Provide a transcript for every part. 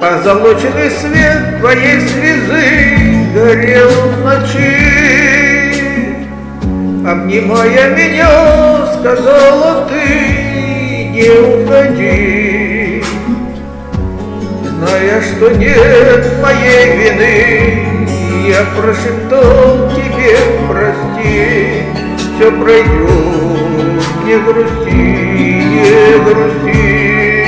Позолоченный свет твоей слезы горел в ночи. Обнимая меня, сказала ты: не уходи. Зная, что нет моей вины, я прошептал тебе: прости, все пройдет, не грусти, не грусти.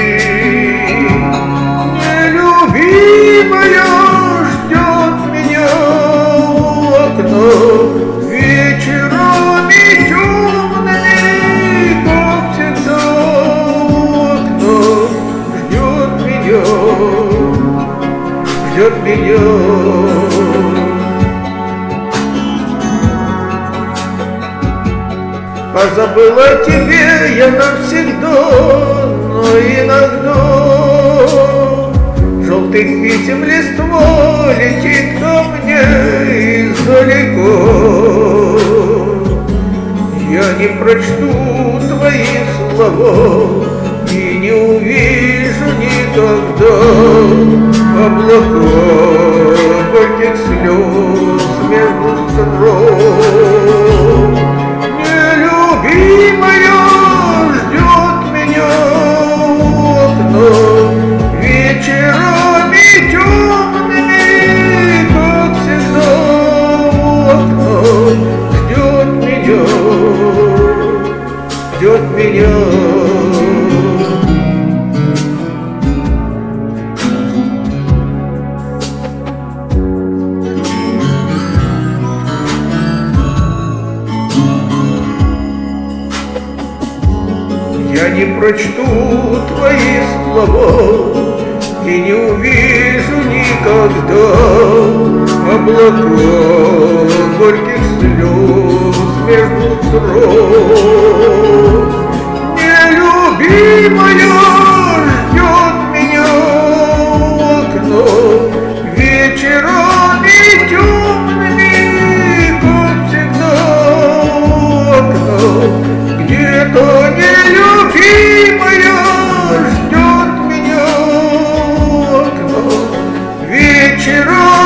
Нелюбимая ждет меня у окна вечерами темными, как всегда у окна ждет меня. Позабыла тебе я навсегда, но иногда желтых писем листва летит ко мне издалеко. Я не прочту твои слова и не увижу никогда облака горьких слез между строк. Нелюбимая ждет меня у окна вечерами темными, как всегда у окна ждет меня. Я не прочту твои слова и не увижу никогда облака горьких слез между строк. Нелюбимая ждет меня у окна вечерами темными, как всегда у окна. Где-то нелюбимая ждет меня у окна вечером.